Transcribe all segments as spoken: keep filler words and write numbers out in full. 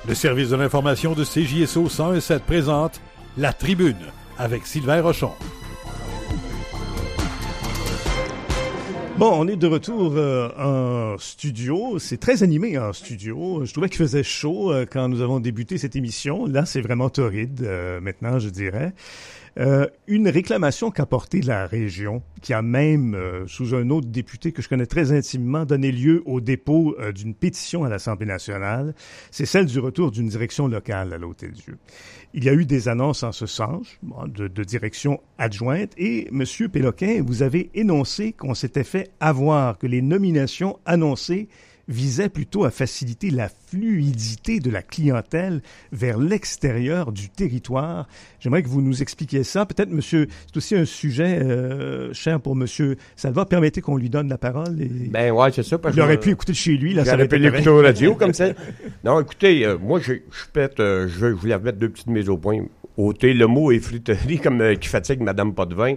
Le service de l'information de C J S O cent un sept présente La Tribune avec Sylvain Rochon. Bon, on est de retour euh, en studio. C'est très animé en studio. Je trouvais qu'il faisait chaud euh, quand nous avons débuté cette émission. Là, c'est vraiment torride euh, maintenant, je dirais. Euh, une réclamation qu'a portée la région, qui a même, euh, sous un autre député que je connais très intimement, donné lieu au dépôt euh, d'une pétition à l'Assemblée nationale, c'est celle du retour d'une direction locale à l'Hôtel-Dieu. Il y a eu des annonces en ce sens, de, de direction adjointe, et M. Péloquin, vous avez énoncé qu'on s'était fait avoir, que les nominations annoncées visait plutôt à faciliter la fluidité de la clientèle vers l'extérieur du territoire. J'aimerais que vous nous expliquiez ça. Peut-être, monsieur, c'est aussi un sujet euh, cher pour monsieur Salva. Permettez qu'on lui donne la parole. Et... Ben ouais, c'est ça. Parce il aurait que, pu écouter chez lui. Là, ça aurait pu l'écouter au radio comme ça. Non, écoutez, euh, moi, je, je, pète, euh, je voulais remettre deux petites mises au point. Ôter le mot effruterie comme euh, qui fatigue Madame Potvin.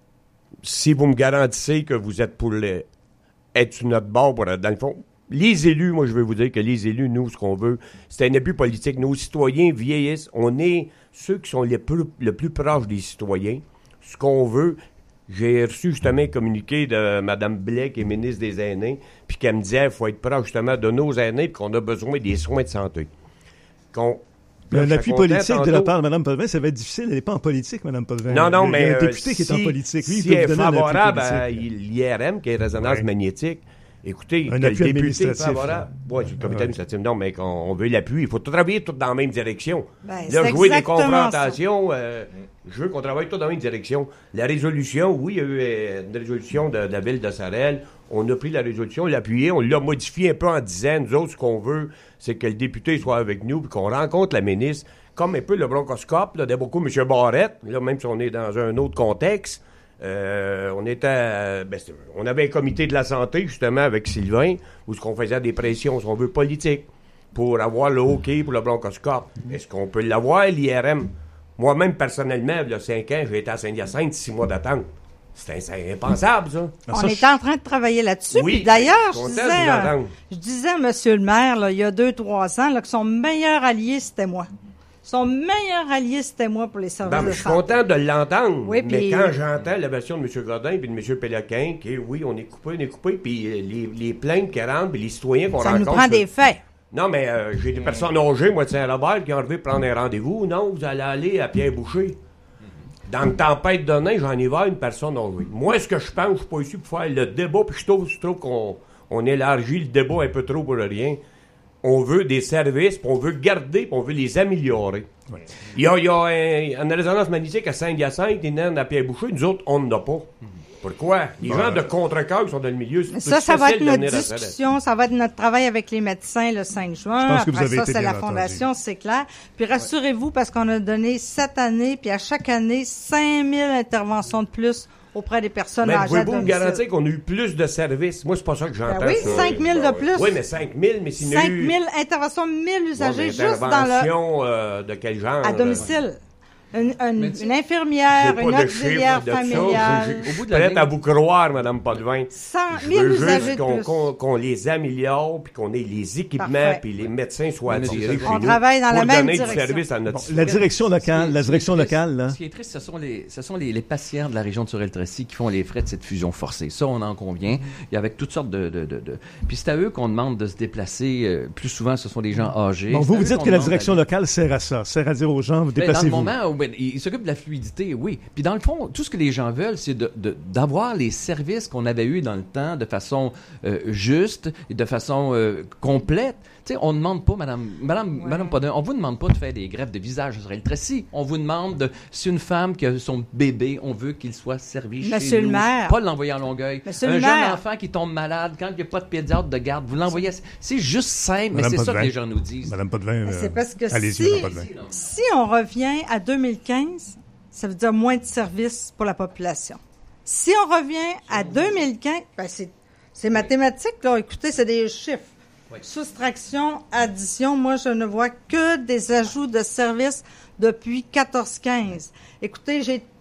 Si vous me garantissez que vous êtes pour les, être sur notre bord, pour, dans le fond, les élus, moi, je veux vous dire que les élus, nous, ce qu'on veut, c'est un abus politique. Nos citoyens vieillissent. On est ceux qui sont les plus, le plus proches des citoyens. Ce qu'on veut, j'ai reçu justement un communiqué de Mme Blais, qui est ministre des Aînés, puis qu'elle me disait qu'il faut être proche justement de nos aînés, puis qu'on a besoin des soins de santé. Qu'on, Mais l'appui politique tantôt, de la part de Mme Potvin, ça va être difficile. Elle n'est pas en politique, Mme Potvin. Non, non, mais. Il y a un député euh, qui est si, en politique. Lui, si il peut elle vous est donner favorable à l'I R M, qui est résonance ouais. magnétique, écoutez, un que appui le député est favorable. Oui, c'est le comité ouais. administratif. Non, mais qu'on on veut l'appui. Il faut tout travailler tout dans la même direction. Ben, Là, jouer des confrontations, euh, je veux qu'on travaille tout dans la même direction. La résolution, oui, il y a eu euh, une résolution de, de la ville de Sorel. On a pris la résolution, on l'a appuyée, on l'a modifiée un peu en disant, nous autres, ce qu'on veut, c'est que le député soit avec nous, puis qu'on rencontre la ministre, comme un peu le bronchoscope, là, de beaucoup M. Barrette, là, même si on est dans un autre contexte. Euh, on était, euh, ben, on avait un comité de la santé, justement, avec Sylvain, où ce qu'on faisait des pressions, si on veut, politiques, pour avoir le OK pour le bronchoscope. Est-ce qu'on peut l'avoir, l'I R M? Moi-même, personnellement, il y a cinq ans, j'ai été à Saint-Hyacinthe, six mois d'attente. C'est, c'est impensable, ça. On ça, était je... en train de travailler là-dessus. Oui, puis d'ailleurs, je disais, euh, je disais à M. le maire, là, il y a deux, trois ans, là, que son meilleur allié, c'était moi. Son meilleur allié, c'était moi pour les services ben, de santé. Je suis content de l'entendre, oui, mais puis... quand j'entends la version de M. Godin et de M. Péloquin, que oui, on est coupé, on est coupé, puis les, les plaintes qui rentrent, puis les citoyens qu'on ça rencontre... Ça nous prend des faits. Non, mais euh, j'ai des personnes âgées, moi, de Saint-Robert, qui ont enlevé prendre un rendez-vous. Non, vous allez aller à Pierre-Boucher. Dans une tempête de neige, j'en ai vu une personne âgée. Moi, ce que je pense, je suis pas ici pour faire le débat, puis je trouve, je trouve qu'on on élargit le débat un peu trop pour rien. On veut des services, puis on veut garder, puis on veut les améliorer. Oui. Il y a, il y a un, une résonance magnétique à Saint-Hyacinthe, il y en a à Pierre-Boucher, nous autres, on n'en a pas. Mm-hmm. Pourquoi? Les bon, gens de contre-cœur qui sont dans le milieu, c'est ça, ça va être notre discussion, ça va être notre travail avec les médecins le cinq juin. Je pense que vous Après avez ça, été c'est bien la fondation, entendu. C'est clair. Puis rassurez-vous, parce qu'on a donné sept années, puis à chaque année, cinq mille interventions de plus auprès des personnes mais âgées à domicile. Mais pouvez-vous me garantir qu'on a eu plus de services? Moi, c'est pas ça que j'entends. Ben oui, ça. cinq mille de plus. Oui, mais cinq mille, mais s'il y a eu... cinq mille interventions, mille usagers bon, juste dans le... Intervention euh, de quel genre? À domicile. Une, une, une infirmière, une auxiliaire familiale. Au bout de la prête à vous croire, Mme Potvin. cent mille usagers qu'on, de qu'on, qu'on les améliore, puis qu'on ait les équipements, puis les médecins soient attirés chez on nous. travaille dans la même donner direction. Du service à notre bon, la direction locale, la direction locale, là. Ce qui est triste, ce sont les, ce sont les, les patients de la région de Sorel-Tracy qui font les frais de cette fusion forcée. Ça, on en convient. Il y a avec toutes sortes de, de, de, de... Puis c'est à eux qu'on demande de se déplacer. Euh, plus souvent, ce sont des gens âgés. Bon, vous vous dites que la direction locale sert à ça, sert à dire aux gens, vous déplacez-vous. Dans le moment où ben, ils s'occupent de la fluidité, oui. Puis dans le fond, tout ce que les gens veulent, c'est de, de, d'avoir les services qu'on avait eus dans le temps de façon euh, juste et de façon euh, complète. Tu sais, on ne demande pas, Madame, Madame, ouais. Madame Potvin, on vous demande pas de faire des greffes de visage sur le Tracy. On vous demande de, si une femme qui a son bébé, on veut qu'il soit servi Monsieur chez le nous. maire. Pas l'envoyer en Longueuil. Monsieur un le jeune maire. enfant qui tombe malade, quand il n'y a pas de pédiatre de garde, vous l'envoyez. C'est juste simple, mais Madame c'est Potvin. ça que les gens nous disent. Madame Potvin, euh, c'est parce que allez-y, si, Madame Potvin. si on revient à deux mille quinze, ça veut dire moins de services pour la population. Si on revient à deux mille quinze, ben c'est, c'est mathématique, là. Écoutez, c'est des chiffres. Oui. Soustraction, addition, moi, je ne vois que des ajouts de services depuis quatorze quinze. Écoutez, j'ai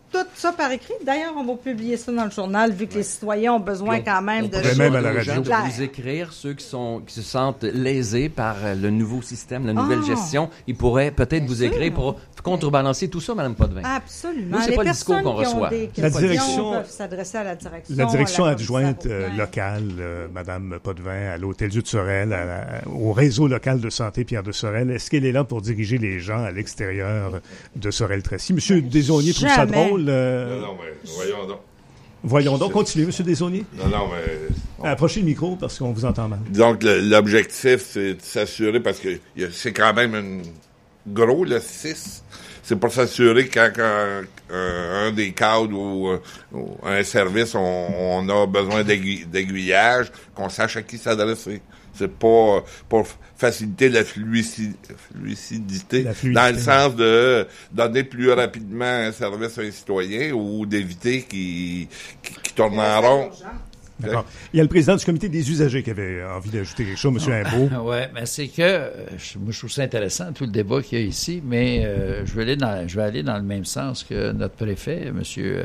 tout ça par écrit. D'ailleurs, on va publier ça dans le journal, vu que ouais. les citoyens ont besoin on, quand même on de... Même à la radio. De vous écrire, ceux qui, sont, qui se sentent lésés par le nouveau système, la nouvelle oh, gestion, ils pourraient peut-être vous écrire sûr. Pour contrebalancer tout ça, Mme Potvin. Absolument. Nous, c'est les pas le discours qu'on reçoit. Des la direction peuvent s'adresser à la direction. La direction la adjointe euh, locale, euh, Mme Potvin, à l'Hôtel-Dieu de Sorel, à la, au réseau local de santé Pierre de Sorel, est-ce qu'elle est là pour diriger les gens à l'extérieur de Sorel-Tracy? Monsieur Desaulniers trouve ça drôle? Euh... Non, non, mais voyons donc. Voyons donc, continuez, M. Desaulniers. Non, non, mais... On... Approchez le micro parce qu'on vous entend mal. Donc, le, l'objectif, c'est de s'assurer, parce que c'est quand même une... gros, le six. C'est pour s'assurer que quand un, un, un des cadres ou, ou un service, on, on a besoin d'aiguille, d'aiguillage, qu'on sache à qui s'adresser. C'est pas pour faciliter la fluidité, fluidité, la fluidité, dans le sens de donner plus rapidement un service à un citoyen ou d'éviter qu'il, qu'il, qu'il tourne en rond. D'accord. Il y a le président du comité des usagers qui avait envie d'ajouter quelque chose, M. Imbeau. Oui, mais c'est que, euh, je, moi, je trouve ça intéressant, tout le débat qu'il y a ici, mais euh, je, vais aller dans, je vais aller dans le même sens que notre préfet, M.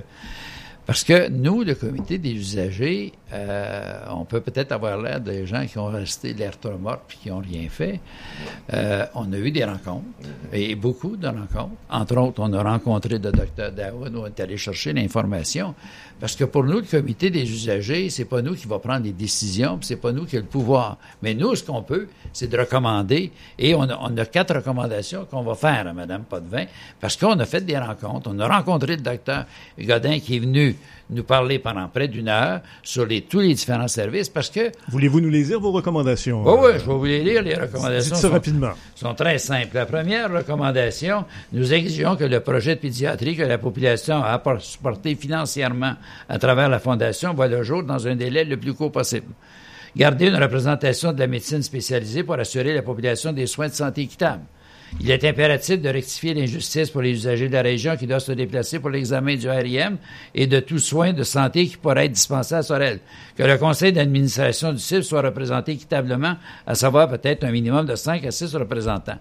Parce que nous, le comité des usagers, euh, on peut peut-être avoir l'air des gens qui ont resté l'air trop mort puis qui n'ont rien fait. Euh, on a eu des rencontres, et beaucoup de rencontres. Entre autres, on a rencontré le docteur Daoud, on est allé chercher l'information. Parce que pour nous, le comité des usagers, c'est pas nous qui va prendre les décisions, puis c'est pas nous qui avons le pouvoir. Mais nous, ce qu'on peut, c'est de recommander, et on a, on a quatre recommandations qu'on va faire à Mme Potvin, parce qu'on a fait des rencontres. On a rencontré le docteur Godin qui est venu nous parler pendant près d'une heure sur les, tous les différents services, parce que... Voulez-vous nous les lire, vos recommandations? Oui, oui, je vais vous les lire, les recommandations. Dites ça sont, rapidement. sont très simples. La première recommandation, nous exigeons que le projet de pédiatrie que la population a supporté financièrement à travers la Fondation voit le jour dans un délai le plus court possible. Garder une représentation de la médecine spécialisée pour assurer la population des soins de santé équitables. Il est impératif de rectifier l'injustice pour les usagers de la région qui doivent se déplacer pour l'examen du R I M et de tout soin de santé qui pourrait être dispensé à Sorel. Que le conseil d'administration du C I F soit représenté équitablement, à savoir peut-être un minimum de cinq à six représentants.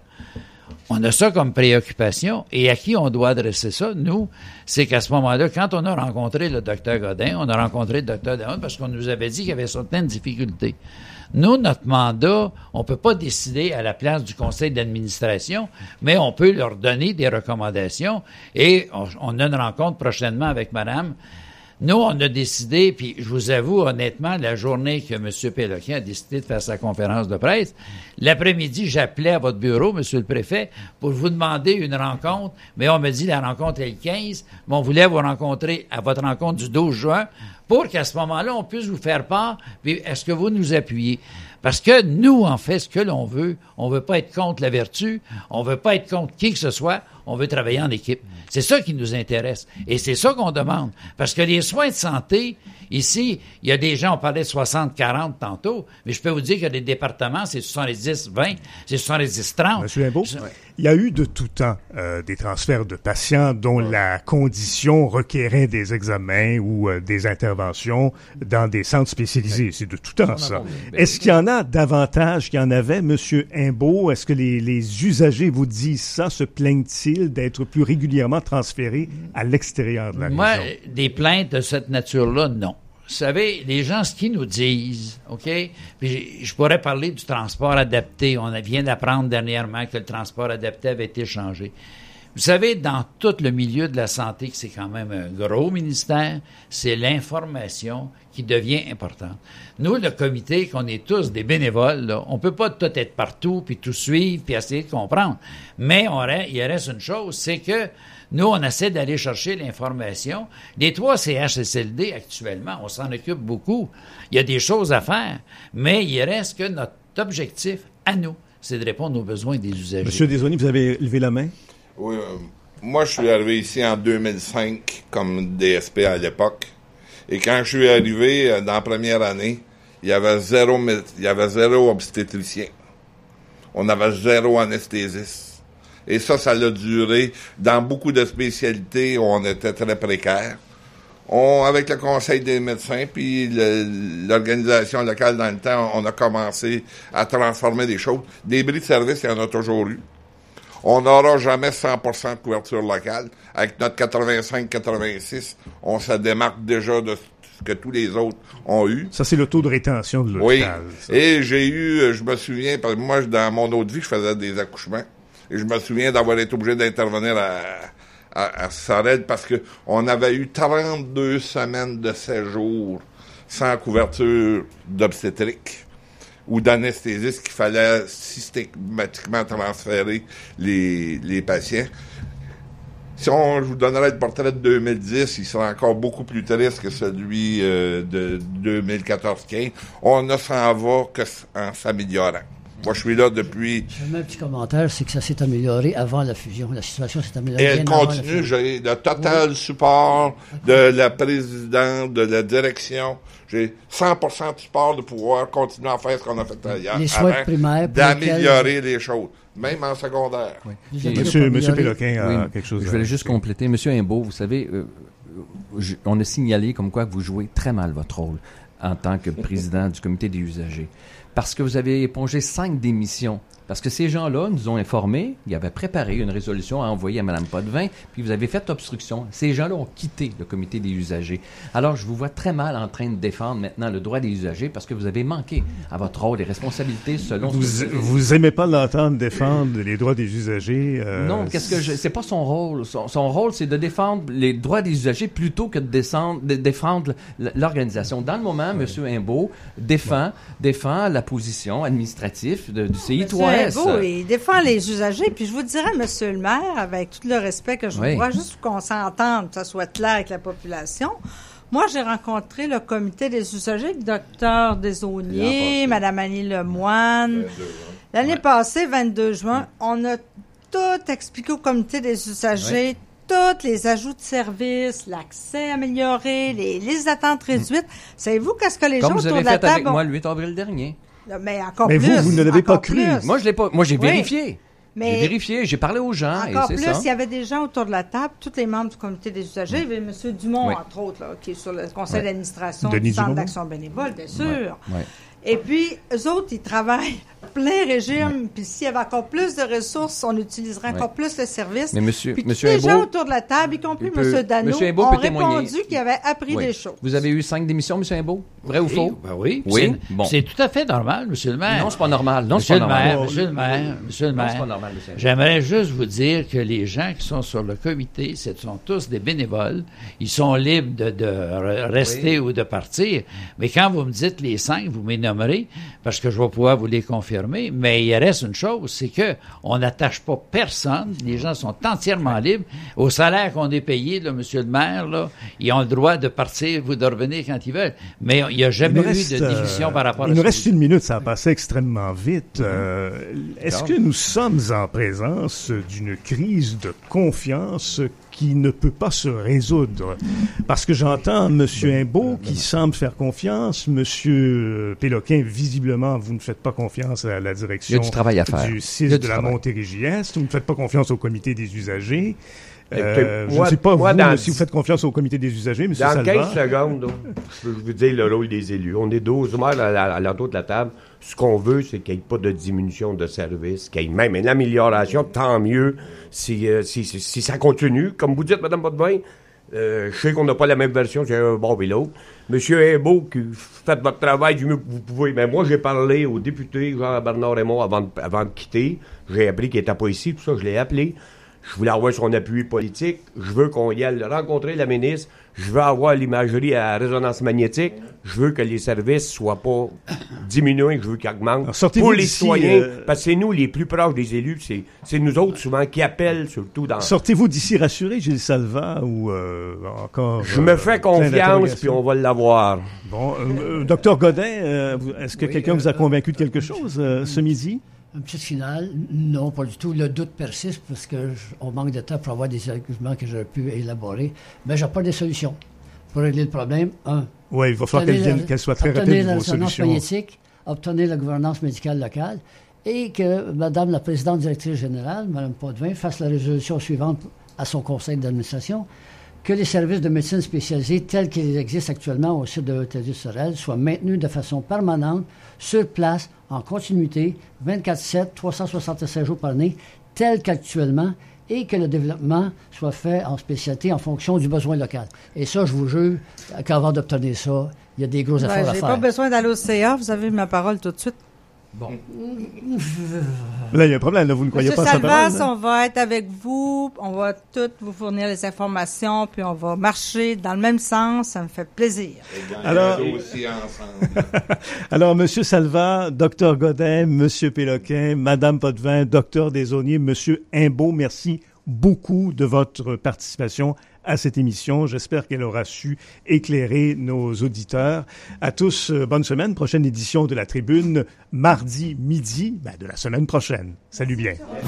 On a ça comme préoccupation. Et à qui on doit adresser ça, nous? C'est qu'à ce moment-là, quand on a rencontré le docteur Godin, on a rencontré le docteur Daoud parce qu'on nous avait dit qu'il y avait certaines difficultés. Nous, notre mandat, on ne peut pas décider à la place du conseil d'administration, mais on peut leur donner des recommandations et on, on a une rencontre prochainement avec madame. Nous, on a décidé, puis je vous avoue honnêtement, la journée que M. Péloquin a décidé de faire sa conférence de presse, l'après-midi, j'appelais à votre bureau, M. le préfet, pour vous demander une rencontre, mais on me dit la rencontre est le quinze, mais on voulait vous rencontrer à votre rencontre du douze juin pour qu'à ce moment-là, on puisse vous faire part, puis est-ce que vous nous appuyez? Parce que nous, en fait, ce que l'on veut, on veut pas être contre la vertu, on veut pas être contre qui que ce soit, on veut travailler en équipe. C'est ça qui nous intéresse. Et c'est ça qu'on demande. Parce que les soins de santé, ici, il y a des gens, on parlait de soixante quarante tantôt, mais je peux vous dire que les départements, c'est soixante-dix vingt, c'est soixante-dix trente. Monsieur Imbeau, il y a eu de tout temps euh, des transferts de patients dont ouais. la condition requérait des examens ou euh, des interventions dans des centres spécialisés. Ouais. C'est de tout temps, ça. Est-ce qu'il y en a davantage qu'il y en avait, Monsieur Imbeau? Est-ce que les, les usagers vous disent ça? Se plaignent-ils d'être plus régulièrement transférés à l'extérieur de la région? Moi, des plaintes de cette nature-là, non. Vous savez, les gens, ce qu'ils nous disent, OK? Puis je pourrais parler du transport adapté. On vient d'apprendre dernièrement que le transport adapté avait été changé. Vous savez, dans tout le milieu de la santé, que c'est quand même un gros ministère, c'est l'information qui devient importante. Nous, le comité, qu'on est tous des bénévoles, là, on peut pas tout être partout, puis tout suivre, puis essayer de comprendre. Mais on reste, il reste une chose, c'est que nous, on essaie d'aller chercher l'information. Les trois C H S L D, actuellement, on s'en occupe beaucoup. Il y a des choses à faire, mais il reste que notre objectif, à nous, c'est de répondre aux besoins des usagers. Monsieur Desaulniers, vous avez levé la main? Oui, euh, moi, je suis arrivé ici en deux mille cinq comme D S P à l'époque. Et quand je suis arrivé euh, dans la première année, il y avait zéro, il y avait zéro obstétricien. On avait zéro anesthésiste. Et ça, ça a duré. Dans beaucoup de spécialités, on était très précaires. On, avec le conseil des médecins, puis le, l'organisation locale dans le temps, on a commencé à transformer des choses. Des bris de service, il y en a toujours eu. On n'aura jamais cent pour cent de couverture locale. Avec notre quatre-vingt-cinq quatre-vingt-six, on se démarque déjà de ce que tous les autres ont eu. Ça, c'est le taux de rétention de l'hôpital. Oui. Ça. Et j'ai eu, je me souviens, parce que moi, dans mon autre vie, je faisais des accouchements. Et je me souviens d'avoir été obligé d'intervenir à, à, à Sorel parce que on avait eu trente-deux semaines de séjour sans couverture d'obstétrique ou d'anesthésiste qu'il fallait systématiquement transférer les, les patients. Si on, je vous donnerais le portrait de deux mille dix, il sera encore beaucoup plus triste que celui euh, de deux mille quatorze quinze. On ne s'en va que en s'améliorant. Moi, je suis là depuis... Je mets un petit commentaire, c'est que ça s'est amélioré avant la fusion. La situation s'est améliorée. Et elle bien avant continue. la fusion. J'ai le total oui. support de la présidente, de la direction. J'ai cent pour cent de support de pouvoir continuer à faire ce qu'on a fait ailleurs. Les soins primaires. D'améliorer lesquels... les choses, même en secondaire. Oui. Monsieur, Monsieur Péloquin a oui, quelque chose je voulais juste compléter. Monsieur Imbeau, vous savez, euh, je, on a signalé comme quoi que vous jouez très mal votre rôle en tant que président du comité des usagers. Parce que vous avez épongé cinq démissions. Parce que ces gens-là nous ont informés, ils avaient préparé une résolution à envoyer à Mme Potvin, puis vous avez fait obstruction. Ces gens-là ont quitté le comité des usagers. Alors, je vous vois très mal en train de défendre maintenant le droit des usagers parce que vous avez manqué à votre rôle et responsabilités selon... Vous, ce que vous, vous aimez pas l'entendre défendre les droits des usagers? Euh, non, qu'est-ce que je... C'est pas son rôle. Son, son rôle, c'est de défendre les droits des usagers plutôt que de, descendre, de défendre l'organisation. Dans le moment, oui. M. Imbeau défend, ouais. défend la position administrative de, du C I trois S. Beau, il défend les usagers. Puis je vous dirais, Monsieur le maire, avec tout le respect que je oui. vous dois, juste qu'on s'entende, que ça soit clair avec la population. Moi, j'ai rencontré le comité des usagers, le docteur Desaulniers, Mme Annie Lemoine. L'année ouais. passée, vingt-deux juin, ouais. on a tout expliqué au comité des usagers, ouais. tous les ajouts de services, l'accès amélioré, les, les attentes réduites. Mmh. Savez-vous qu'est-ce que les Comme gens vous autour avez de la fait table... avec moi le huit avril dernier. Mais encore mais plus. vous, vous ne l'avez pas cru. Plus. Moi, je l'ai pas. Moi, j'ai oui. vérifié. Mais j'ai vérifié, j'ai parlé aux gens. Encore et plus, ça. il y avait des gens autour de la table, tous les membres du comité des usagers. Il y avait M. Dumont, oui. entre autres, là, qui est sur le conseil oui. d'administration Denis du Centre Dumont. d'action bénévole, bien sûr. Oui. Oui. Et puis, eux autres, ils travaillent plein régime. Oui. Puis s'il y avait encore plus de ressources, on utiliserait oui. encore plus le service. Mais monsieur, puis monsieur tous Imbeau, les gens autour de la table, y compris peut, M. Dano, monsieur Imbeau ont peut répondu témoigner. qu'ils avaient appris oui. des choses. Vous avez eu cinq démissions, M. Imbeau? Vrai oui, ou faux? Ben oui. Oui. C'est, bon. c'est tout à fait normal, M. le maire. Non, c'est pas normal. Non, monsieur c'est pas le normal. maire, Monsieur le maire, Monsieur le maire. Non, c'est pas normal, monsieur. J'aimerais juste vous dire que les gens qui sont sur le comité, ce sont tous des bénévoles. Ils sont libres de, de rester oui. ou de partir. Mais quand vous me dites les cinq, vous m'énommerez, parce que je vais pouvoir vous les confirmer. Mais il reste une chose, c'est que on n'attache pas personne. Les gens sont entièrement libres. Au salaire qu'on est payé, là, Monsieur le maire, là, ils ont le droit de partir ou de revenir quand ils veulent. Mais il n'y a jamais eu reste, de division euh, par rapport il à ça. Il nous ce reste une minute, ça a passé extrêmement vite. Euh, est-ce que nous sommes en présence d'une crise de confiance qui ne peut pas se résoudre? Parce que j'entends M. Imbeau qui semble faire confiance, M. Péloquin, visiblement, vous ne faites pas confiance à la direction Il y a du travail à faire. du C I S de la Montérégie-Est, vous ne faites pas confiance au comité des usagers. Euh, je ne sais pas, moi, vous, dans, si vous faites confiance au comité des usagers, M. Salva. Dans quinze secondes, donc, je peux vous dire le rôle des élus. On est douze maires à, à, à l'entour de la table. Ce qu'on veut, c'est qu'il n'y ait pas de diminution de service, qu'il y ait même une amélioration, tant mieux si, euh, si, si, si ça continue. Comme vous dites, Mme Potvin, euh, je sais qu'on n'a pas la même version, j'ai un bon et l'autre. Monsieur Imbeau, que faites votre travail du mieux que vous pouvez. Mais moi, j'ai parlé au député Jean-Bernard Raymond avant de, avant de quitter. J'ai appris qu'il n'était pas ici, tout ça, je l'ai appelé. Je voulais avoir son appui politique. Je veux qu'on y aille rencontrer la ministre. Je veux avoir l'imagerie à résonance magnétique. Je veux que les services soient pas diminués, je veux qu'ils augmentent. Pour les citoyens, euh... parce que c'est nous les plus proches des élus, c'est, c'est nous autres souvent qui appellent, surtout dans... Sortez-vous d'ici rassuré, Gilles Salva, ou euh, encore... Je euh, me fais confiance, puis on va l'avoir. Bon, euh, euh, docteur Godin, euh, est-ce que oui, quelqu'un euh, vous a convaincu de quelque chose euh, ce midi? Un petit final, non, pas du tout. Le doute persiste parce qu'on manque de temps pour avoir des arguments que j'aurais pu élaborer. Mais je n'ai pas de solution pour régler le problème. Un. Oui, il va falloir qu'elle, la, qu'elle soit très rapide vos solutions. Obtenir la magnétique, obtenir la gouvernance médicale locale et que Mme la présidente directrice générale, Mme Potvin, fasse la résolution suivante à son conseil d'administration, que les services de médecine spécialisée tels qu'ils existent actuellement au site de L'Hôtel-Dieu-Sorel soient maintenus de façon permanente, sur place, en continuité, vingt-quatre sept, trois cent soixante-seize jours par année, tel qu'actuellement et que le développement soit fait en spécialité en fonction du besoin local. Et ça, je vous jure qu'avant d'obtenir ça, il y a des gros Ben, efforts à j'ai faire. pas besoin d'aller au C A, vous avez ma parole tout de suite. Bon. Là, il y a un problème, là, vous ne croyez Monsieur pas à sa parole? Salvas, on va être avec vous, on va toutes vous fournir les informations, puis on va marcher dans le même sens, ça me fait plaisir. Alors- Alors, aussi ensemble. Alors, Monsieur Salva, Docteur Godin, Monsieur Péloquin, Madame Potvin, Docteur Desaulniers, Monsieur Imbeau, merci beaucoup de votre participation à cette émission. J'espère qu'elle aura su éclairer nos auditeurs. À tous, euh, bonne semaine. Prochaine édition de La Tribune, mardi midi, ben, de la semaine prochaine. Salut bien.